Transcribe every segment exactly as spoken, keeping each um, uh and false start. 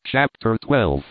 Chapter twelve.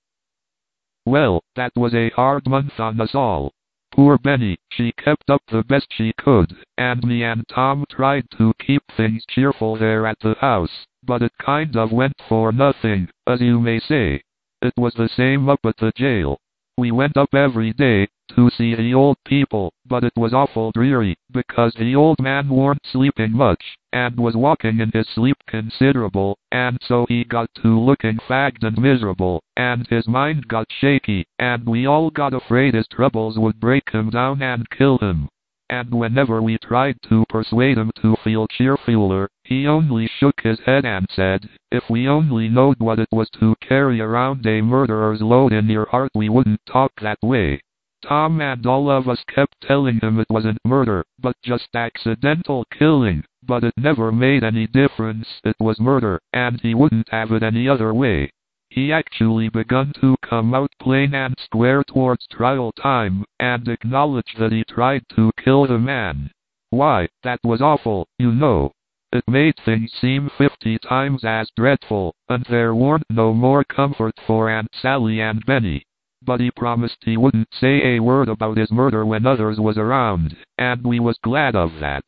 Well, that was a hard month on us all. Poor Benny, she kept up the best she could, and me and Tom tried to keep things cheerful there at the house, but it kind of went for nothing, as you may say. It was the same up at the jail. We went up every day to see the old people, but it was awful dreary, because the old man weren't sleeping much, and was walking in his sleep considerable, and so he got to looking fagged and miserable, and his mind got shaky, and we all got afraid his troubles would break him down and kill him. And whenever we tried to persuade him to feel cheerfuler, he only shook his head and said, if we only knowed what it was to carry around a murderer's load in your heart we wouldn't talk that way. Tom and all of us kept telling him it wasn't murder, but just accidental killing, but it never made any difference, it was murder, and he wouldn't have it any other way. He actually begun to come out plain and square towards trial time, and acknowledge that he tried to kill the man. Why, that was awful, you know. It made things seem fifty times as dreadful, and there weren't no more comfort for Aunt Sally and Benny. But he promised he wouldn't say a word about his murder when others was around, and we was glad of that.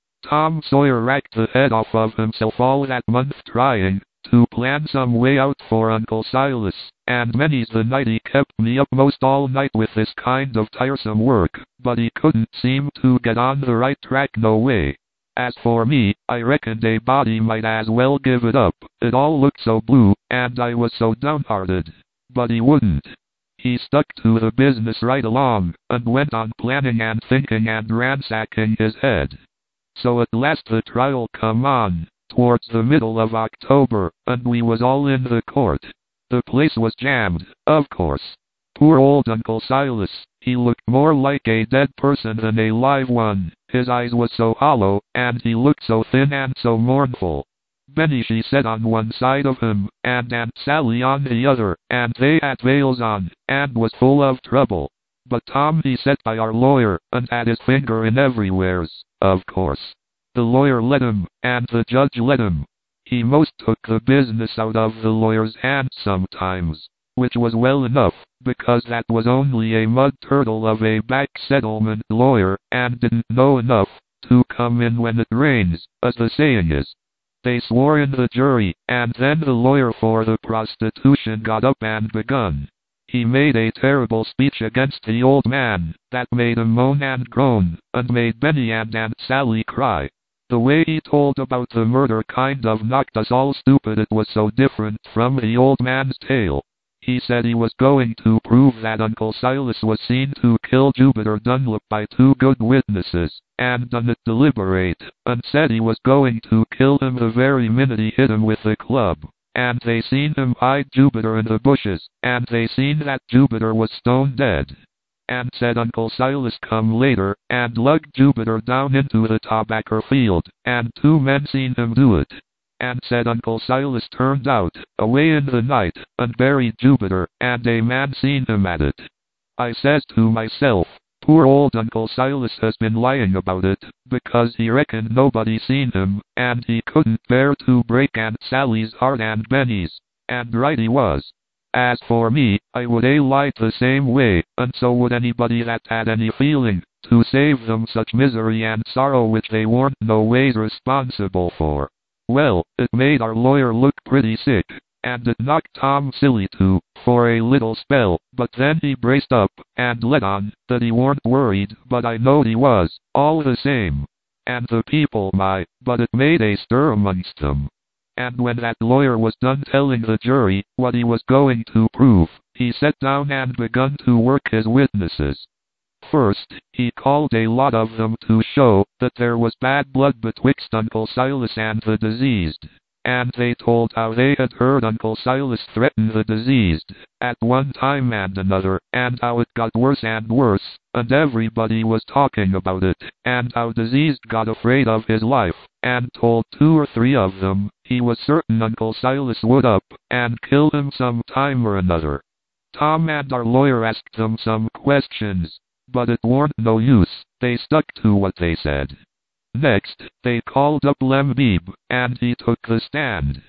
Tom Sawyer racked the head off of himself all that month trying to plan some way out for Uncle Silas, and many's the night he kept me up most all night with this kind of tiresome work, but he couldn't seem to get on the right track no way. As for me, I reckoned a body might as well give it up, it all looked so blue, and I was so downhearted. But he wouldn't. He stuck to the business right along, and went on planning and thinking and ransacking his head. So at last the trial come on, towards the middle of October, and we was all in the court. The place was jammed, of course. Poor old Uncle Silas, he looked more like a dead person than a live one, his eyes was so hollow, and he looked so thin and so mournful. Benny she sat on one side of him, and Aunt Sally on the other, and they had veils on, and was full of trouble. But Tom he sat by our lawyer, and had his finger in everywheres, of course. The lawyer let him, and the judge let him. He most took the business out of the lawyer's hands sometimes, which was well enough, because that was only a mud turtle of a back settlement lawyer, and didn't know enough to come in when it rains, as the saying is. They swore in the jury, and then the lawyer for the prostitution got up and begun. He made a terrible speech against the old man, that made him moan and groan, and made Benny and Aunt Sally cry. The way he told about the murder kind of knocked us all stupid, it was so different from the old man's tale. He said he was going to prove that Uncle Silas was seen to kill Jupiter Dunlop by two good witnesses, and done it deliberate, and said he was going to kill him the very minute he hit him with the club, and they seen him hide Jupiter in the bushes, and they seen that Jupiter was stone dead. And said Uncle Silas come later, and lugged Jupiter down into the tobacco field, and two men seen him do it. And said Uncle Silas turned out, away in the night, and buried Jupiter, and a man seen him at it. I says to myself, poor old Uncle Silas has been lying about it, because he reckoned nobody seen him, and he couldn't bear to break Aunt Sally's heart and Benny's, and right he was. As for me, I would a lied the same way, and so would anybody that had any feeling, to save them such misery and sorrow which they weren't no ways responsible for. Well, it made our lawyer look pretty sick, and it knocked Tom silly too, for a little spell, but then he braced up, and let on, that he weren't worried, but I knowed he was, all the same. And the people, my, but it made a stir amongst them. And when that lawyer was done telling the jury what he was going to prove, he sat down and begun to work his witnesses. First, he called a lot of them to show that there was bad blood betwixt Uncle Silas and the deceased, and they told how they had heard Uncle Silas threaten the deceased at one time and another, and how it got worse and worse, and everybody was talking about it, and how deceased got afraid of his life, and told two or three of them he was certain Uncle Silas would up and kill him some time or another. Tom and our lawyer asked them some questions, but it warn't no use, they stuck to what they said. Next, they called up Lem Beebe, and he took the stand.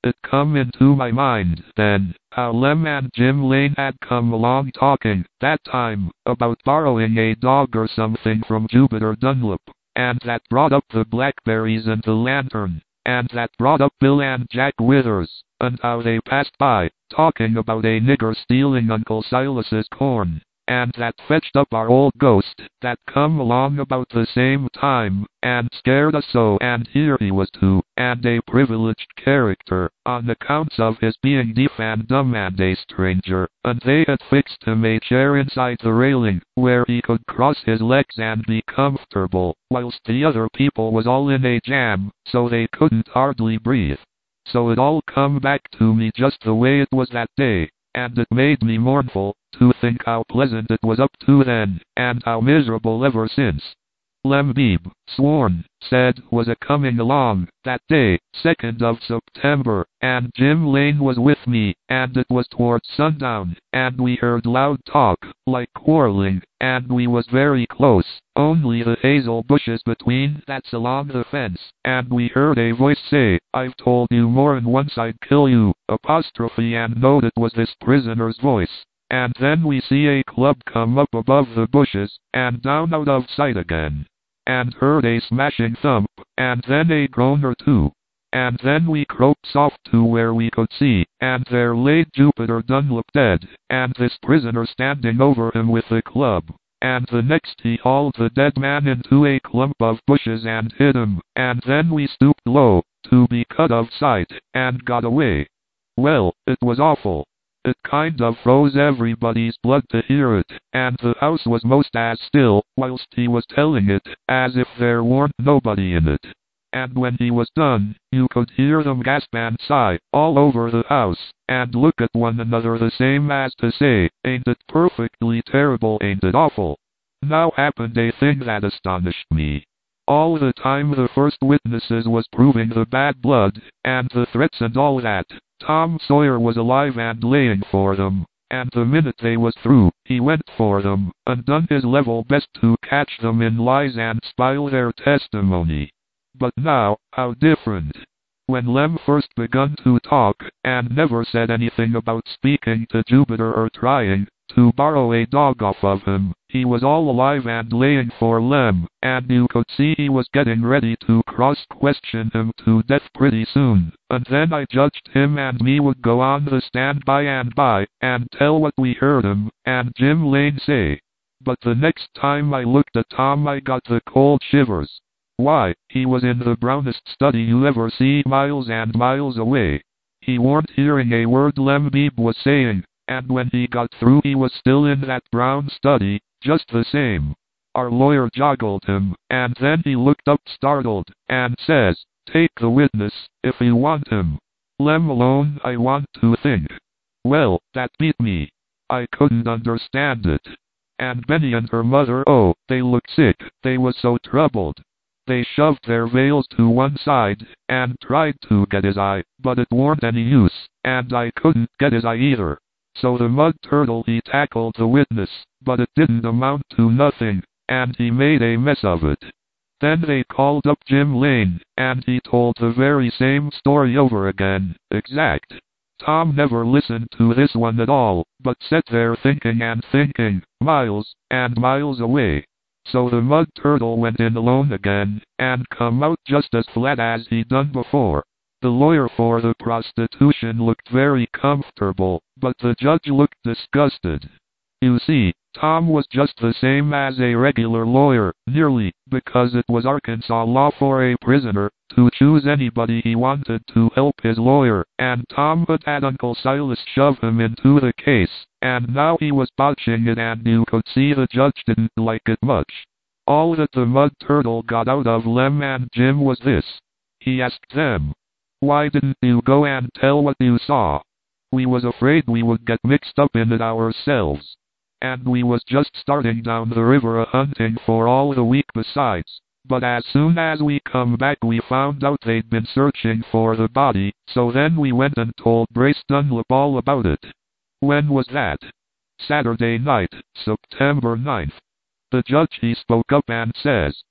It come into my mind, then, how Lem and Jim Lane had come along talking, that time, about borrowing a dog or something from Jupiter Dunlop, and that brought up the blackberries and the lantern, and that brought up Bill and Jack Withers, and how they passed by, talking about a nigger stealing Uncle Silas's corn, and that fetched up our old ghost, that come along about the same time, and scared us so, and here he was too, and a privileged character, on accounts of his being deaf and dumb and a stranger, and they had fixed him a chair inside the railing, where he could cross his legs and be comfortable, whilst the other people was all in a jam, so they couldn't hardly breathe. So it all come back to me just the way it was that day, and it made me mournful, to think how pleasant it was up to then, and how miserable ever since. Lem Beebe, sworn, said, was a coming along, that day, second of September, and Jim Lane was with me, and it was towards sundown, and we heard loud talk, like quarreling, and we was very close, only the hazel bushes between that's along the fence, and we heard a voice say, I've told you more'n once I'd kill you, apostrophe, and knowed it was this prisoner's voice. And then we see a club come up above the bushes, and down out of sight again. And heard a smashing thump, and then a groan or two. And then we croaked soft to where we could see, and there laid Jupiter Dunlop dead, and this prisoner standing over him with the club. And the next he hauled the dead man into a clump of bushes and hid him, and then we stooped low, to be cut of sight, and got away. Well, it was awful. It kind of froze everybody's blood to hear it, and the house was most as still, whilst he was telling it, as if there weren't nobody in it. And when he was done, you could hear them gasp and sigh, all over the house, and look at one another the same as to say, ain't it perfectly terrible, ain't it awful? Now happened a thing that astonished me. All the time the first witnesses was proving the bad blood, and the threats and all that, Tom Sawyer was alive and laying for them, and the minute they was through, he went for them, and done his level best to catch them in lies and spile their testimony. But now, how different. When Lem first begun to talk, and never said anything about speaking to Jupiter or trying to borrow a dog off of him, he was all alive and laying for Lem, and you could see he was getting ready to cross-question him to death pretty soon, and then I judged him and me would go on the stand by and by, and tell what we heard him, and Jim Lane say. But the next time I looked at Tom I got the cold shivers. Why, he was in the brownest study you ever see, miles and miles away. He weren't hearing a word Lem Beebe was saying, and when he got through he was still in that brown study, just the same. Our lawyer joggled him, and then he looked up startled, and says, take the witness, if you want him. Lem alone, I want to think. Well, that beat me. I couldn't understand it. And Benny and her mother, oh, they looked sick, they was so troubled. They shoved their veils to one side, and tried to get his eye, but it weren't any use, and I couldn't get his eye either. So the mud turtle he tackled the witness, but it didn't amount to nothing, and he made a mess of it. Then they called up Jim Lane, and he told the very same story over again, exact. Tom never listened to this one at all, but sat there thinking and thinking, miles and miles away. So the mud turtle went in alone again, and come out just as flat as he done before. The lawyer for the prostitution looked very comfortable, but the judge looked disgusted. You see, Tom was just the same as a regular lawyer, nearly, because it was Arkansas law for a prisoner to choose anybody he wanted to help his lawyer, and Tom had had Uncle Silas shove him into the case, and now he was botching it, and you could see the judge didn't like it much. All that the mud turtle got out of Lem and Jim was this. He asked them, why didn't you go and tell what you saw? We was afraid we would get mixed up in it ourselves. And we was just starting down the river a-hunting for all the week besides. But as soon as we come back we found out they'd been searching for the body, so then we went and told Brace Dunlop all about it. When was that? Saturday night, September ninth. The judge he spoke up and says,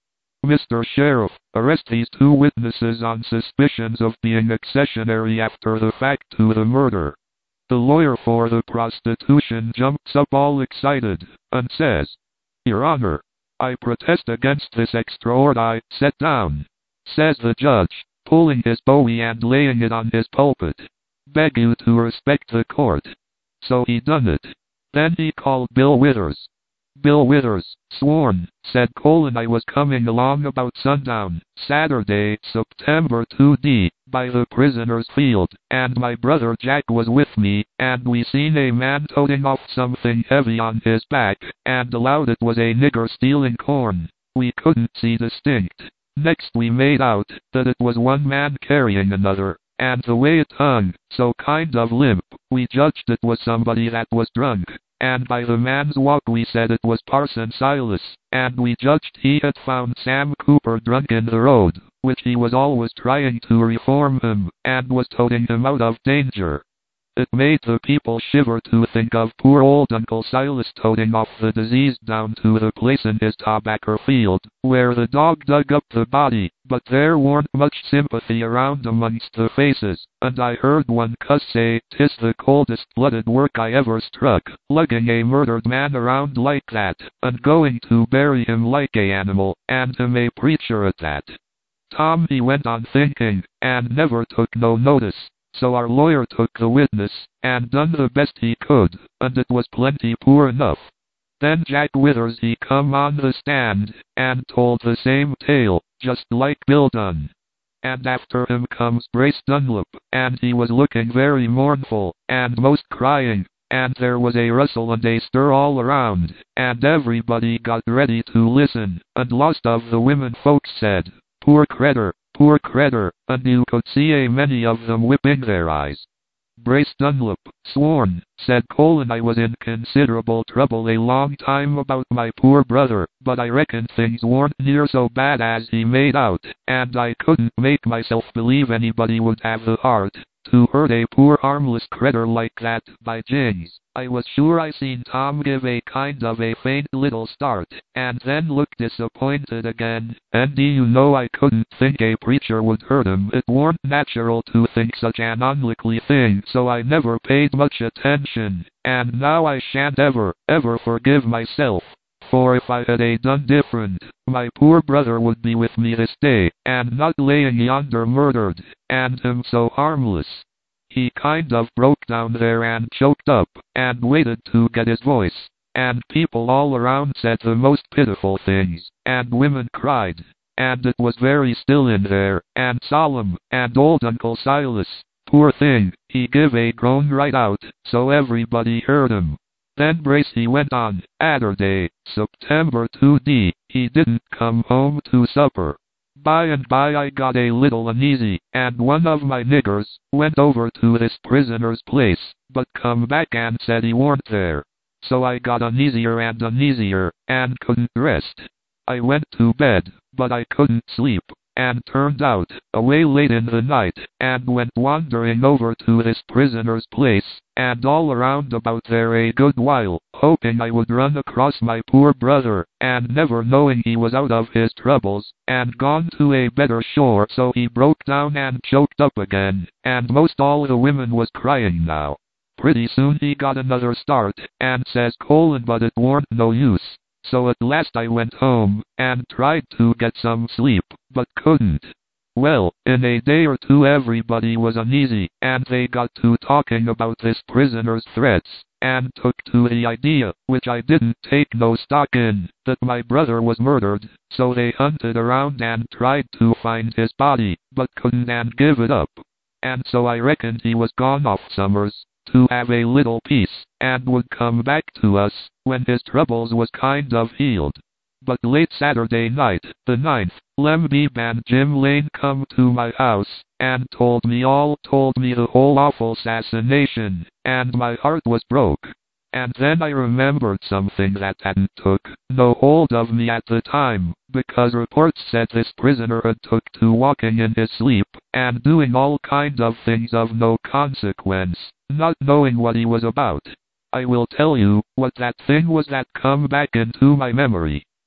Mister Sheriff, arrest these two witnesses on suspicions of being accessionary after the fact to the murder. The lawyer for the prostitution jumps up all excited, and says, Your Honor, I protest against this extraordinary. Sit down, says the judge, pulling his bowie and laying it on his pulpit. Beg you to respect the court. So he done it. Then he called Bill Withers. Bill Withers, sworn, said Colin, I was coming along about sundown, Saturday, September second, by the prisoner's field, and my brother Jack was with me, and we seen a man toting off something heavy on his back, and allowed it was a nigger stealing corn. We couldn't see distinct. Next we made out that it was one man carrying another, and the way it hung, so kind of limp, we judged it was somebody that was drunk. And by the man's walk we said it was Parson Silas, and we judged he had found Sam Cooper drunk in the road, which he was always trying to reform him, and was toting him out of danger. It made the people shiver to think of poor old Uncle Silas toting off the diseased down to the place in his tobacco field, where the dog dug up the body, but there warn't much sympathy around amongst the faces, and I heard one cuss say, "'Tis the coldest-blooded work I ever struck, lugging a murdered man around like that, and going to bury him like a animal, and him a preacher at that." Tom he went on thinking, and never took no notice. So our lawyer took the witness, and done the best he could, and it was plenty poor enough. Then Jack Withers he come on the stand, and told the same tale, just like Bill done. And after him comes Brace Dunlop, and he was looking very mournful, and most crying, and there was a rustle and a stir all around, and everybody got ready to listen, and lost of the women folks said, "Poor cretur, poor cretur," and you could see a many of them whipping their eyes. Brace Dunlop, sworn, said Colin, I was in considerable trouble a long time about my poor brother, but I reckon things weren't near so bad as he made out, and I couldn't make myself believe anybody would have the heart to hurt a poor harmless critter like that. By jings, I was sure I seen Tom give a kind of a faint little start, and then look disappointed again, and do you know I couldn't think a preacher would hurt him. It warn't natural to think such an unlikely thing, so I never paid much attention, and now I shan't ever, ever forgive myself. For if I had a done different, my poor brother would be with me this day, and not laying yonder murdered, and him so harmless. He kind of broke down there and choked up, and waited to get his voice, and people all around said the most pitiful things, and women cried, and it was very still in there, and solemn, and old Uncle Silas, poor thing, he give a groan right out, so everybody heard him. Then Brace he went on, Saturday, September second, he didn't come home to supper. By and by I got a little uneasy, and one of my niggers went over to this prisoner's place, but come back and said he weren't there. So I got uneasier and uneasier, and couldn't rest. I went to bed, but I couldn't sleep, and turned out, away late in the night, and went wandering over to this prisoner's place, and all around about there a good while, hoping I would run across my poor brother, and never knowing he was out of his troubles, and gone to a better shore. So he broke down and choked up again, and most all the women was crying now. Pretty soon he got another start, and says Colin, but it warn't no use. So at last I went home, and tried to get some sleep, but couldn't. Well, in a day or two everybody was uneasy, and they got to talking about this prisoner's threats, and took to the idea, which I didn't take no stock in, that my brother was murdered. So they hunted around and tried to find his body, but couldn't and give it up. And so I reckoned he was gone off summers, to have a little peace, and would come back to us, when his troubles was kind of healed. But late Saturday night, the ninth, Lem Beebe and Jim Lane come to my house, and told me all, told me the whole awful assassination, and my heart was broke. And then I remembered something that hadn't took no hold of me at the time, because reports said this prisoner had took to walking in his sleep, and doing all kind of things of no consequence, not knowing what he was about. I will tell you what that thing was that come back into my memory.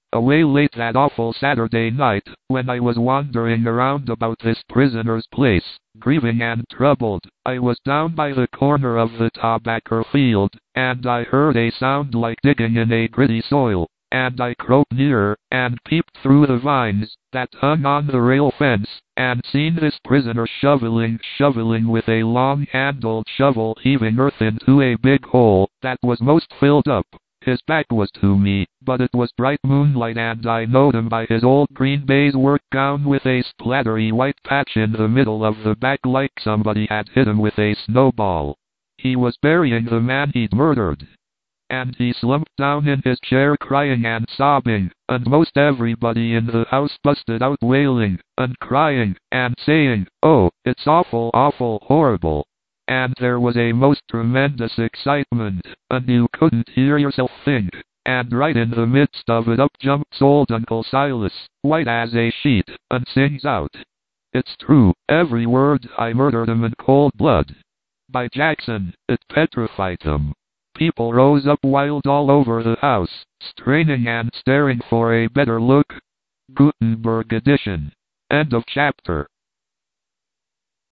Away late that awful Saturday night, when I was wandering around about this prisoner's place, grieving and troubled, I was down by the corner of the tobacco field, and I heard a sound like digging in a gritty soil, and I crept nearer, and peeped through the vines that hung on the rail fence, and seen this prisoner shoveling, shoveling with a long-handled shovel, heaving earth into a big hole that was most filled up. His back was to me, but it was bright moonlight, and I knowed him by his old green baize work gown with a splattery white patch in the middle of the back like somebody had hit him with a snowball. He was burying the man he'd murdered. And he slumped down in his chair crying and sobbing, and most everybody in the house busted out wailing, and crying, and saying, "Oh, it's awful, awful, horrible." And there was a most tremendous excitement, and you couldn't hear yourself think. And right in the midst of it up jumps old Uncle Silas, white as a sheet, and sings out, "It's true, every word, I murdered him in cold blood." By Jackson, it petrified them. People rose up wild all over the house, straining and staring for a better look. Gutenberg edition. End of chapter.